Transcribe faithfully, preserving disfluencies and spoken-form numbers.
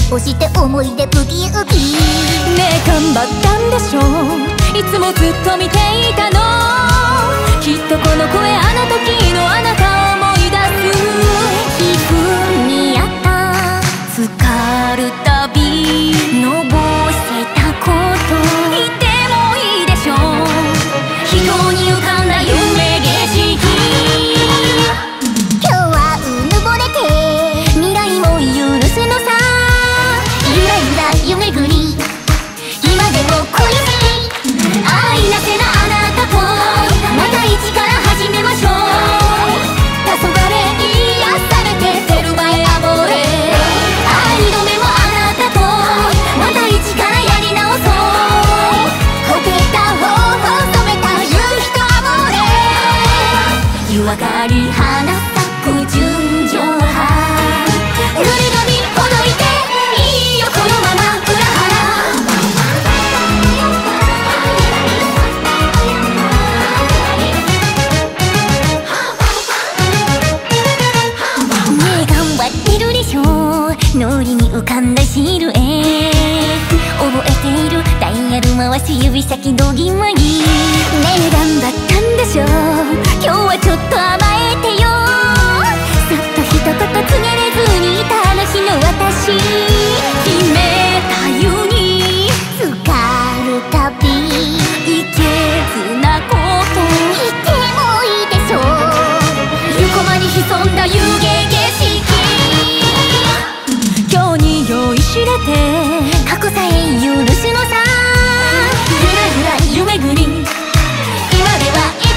押して思い出ブギウギ。 ねえ頑張ったんでしょう、いつもずっと見ていたの。きっとこの声あの時のあなたを思い出す。 皮膚にあった浸かるたびのぼせたこと言ってもいいでしょう、人に浮かんだ夢景色。 今日はうぬぼれて未来も許すのさ。ゆらゆら夢ぐり今でも恋しい。愛なせなあなたとまた一から始めましょう。黄昏癒されてテルマエアモーレ。愛の目もあなたとまた一からやり直そう。ほてった頬を染めた夕日とアモーレ。湯上がり花咲く純情派。濡れ髪ほどいていいよこのまま裏腹。ねえ頑張ってるでしょ、脳裏に浮かんだシルエット。覚えているダイヤル回す指先どぎまぎ。ねえ頑張ったんでしょ、今日はちょっと甘えてよ。さっと一言告げれずにいたあの日の私。決めたように浸かるたびいけずなこと言ってもいいでしょう。 横間に潜んだ湯気景色。今日に酔いしれて過去さえ許すのさ。 ゆらゆら夢ぐり今では